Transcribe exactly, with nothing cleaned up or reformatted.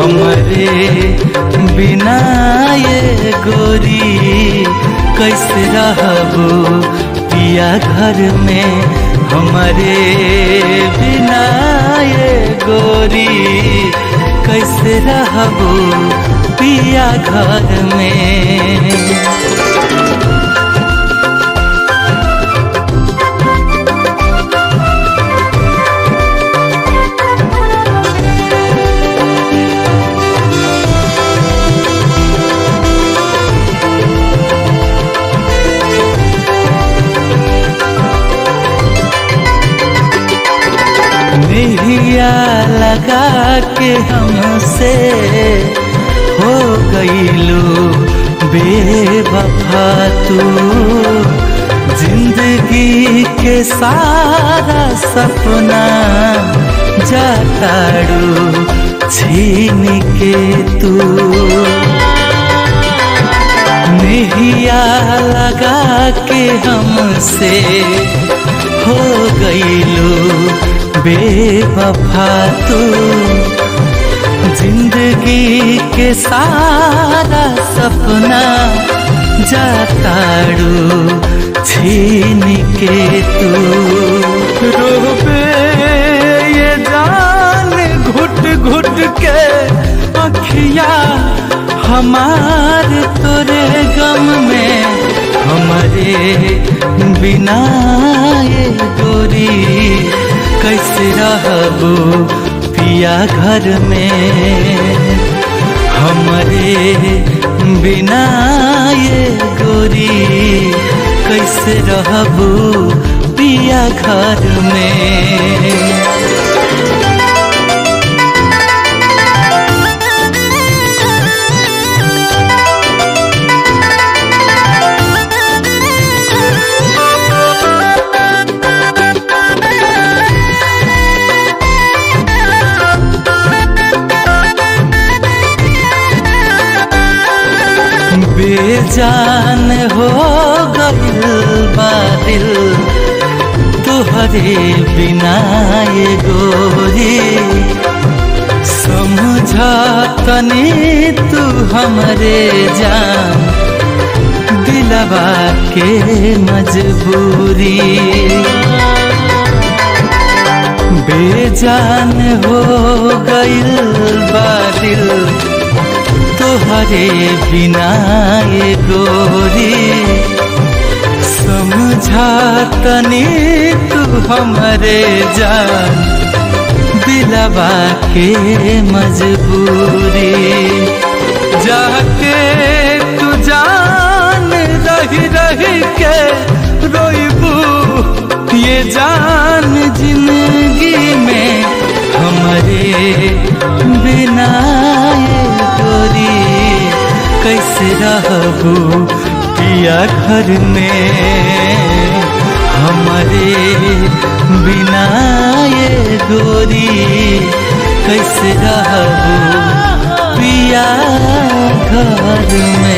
हमरे बिना ये गोरी कैसे रहबो पिया घर में। हमरे बिना ये गोरी कैसे रहबो पिया घर में। नैया लगा के हमसे हो गईलो बेवफा तू। जिंदगी के सारा सपना जाताड़ू छीन के तू। नैया लगा के हमसे हो गईलो बेवफा तू। जिंदगी के सारा सपना जाताड़ू छीन के तू। रोबे ये जान घुट घुट के अखिया हमार तोरे गम में। हमारे बिना ये गोरी कैसे रहबो पिया घर में। हमरे बिना ये गोरी कैसे रहबो पिया घर में। बेजान हो गइल बा दिल तुहरे बिना ये गोरी। समझा तनी तू हमरे जान दिलवा के मजबूरी। बेजान हो गइल बा दिल तुहरे बिना ये गोरी। समझा तनी तू हमरे जान दिलवा के मजबूरी। जाके तू जान रही रही के रोइबू ये जान जिंदगी में। हमरे बिना ये गोरी कैसे रहबो पिया घर में। हमारे बिना ये गोरी कैसे रहबो पिया घर में।